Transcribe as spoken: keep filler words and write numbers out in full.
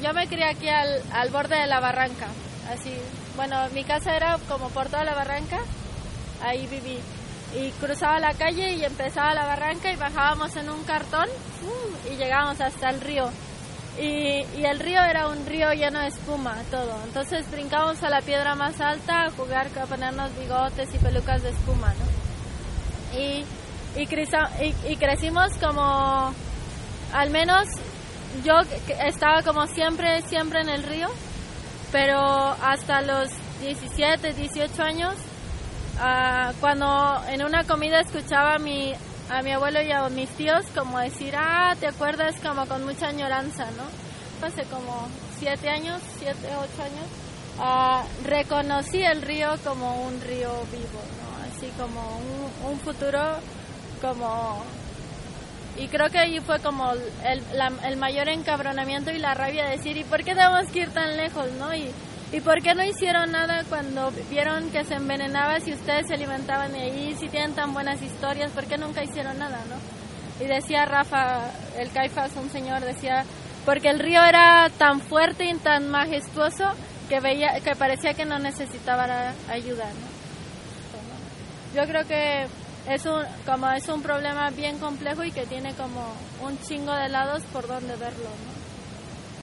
yo me crié aquí al, al borde de la barranca, así, bueno, mi casa era como por toda la barranca, ahí viví, y cruzaba la calle y empezaba la barranca y bajábamos en un cartón uh, y llegábamos hasta el río, y, y el río era un río lleno de espuma, todo, entonces brincábamos a la piedra más alta a jugar, a ponernos bigotes y pelucas de espuma, ¿no? Y, y, creza, y, y crecimos como, al menos yo estaba como siempre, siempre en el río, pero hasta los diecisiete, dieciocho años, uh, cuando en una comida escuchaba a mi, a mi abuelo y a mis tíos como decir, ah, ¿te acuerdas? Como con mucha añoranza, ¿no? Hace como siete años, siete, ocho años, uh, reconocí el río como un río vivo, ¿no? Así como un, un futuro como... Y creo que ahí fue como el, la, el mayor encabronamiento y la rabia de decir, ¿y por qué tenemos que ir tan lejos, no? Y, ¿y por qué no hicieron nada cuando vieron que se envenenaba si ustedes se alimentaban de ahí? Si tienen tan buenas historias, ¿por qué nunca hicieron nada, no? Y decía Rafa, el Caifás, un señor, decía, porque el río era tan fuerte y tan majestuoso que veía que parecía que no necesitaba ayuda, ¿no? Yo creo que es un, como es un problema bien complejo y que tiene como un chingo de lados por donde verlo, ¿no?